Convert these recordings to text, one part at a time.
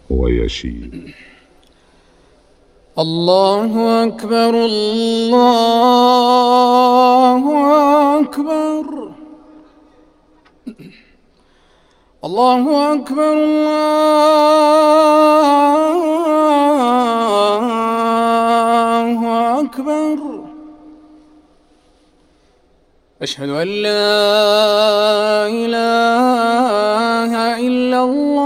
ويشيب. الله أكبر الله أكبر الله أكبر الله أكبر. أشهد أن لا إله إلا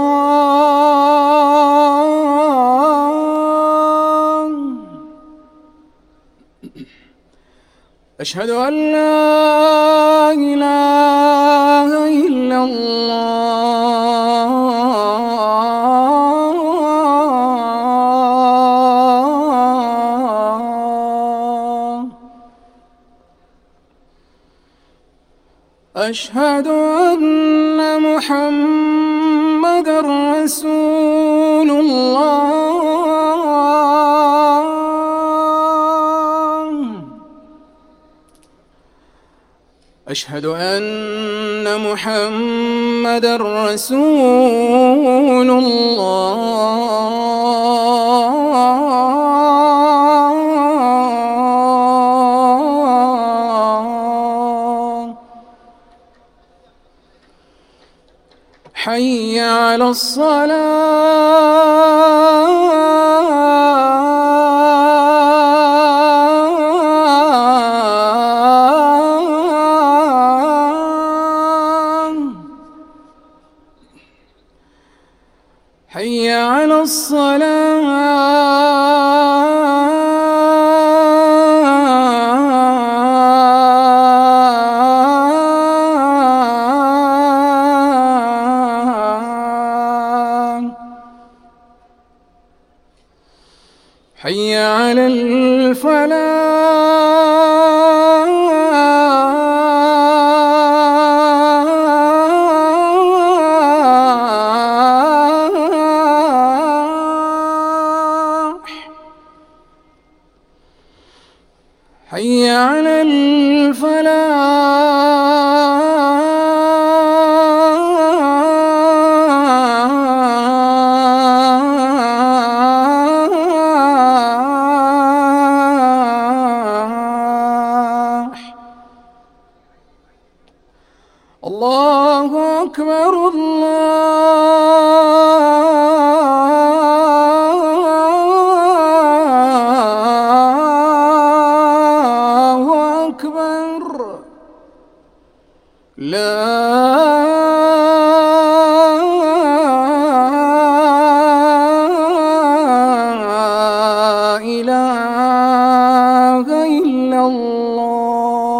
الله. أشهد أن لا إله إلا الله. أشهد أن محمدًا رسول الله. أشهد أن محمدًا رسول الله. حي على الصلاة. حي على حي على الفلاح. حي على الله أكبر الله أكبر. لا إله إلا الله.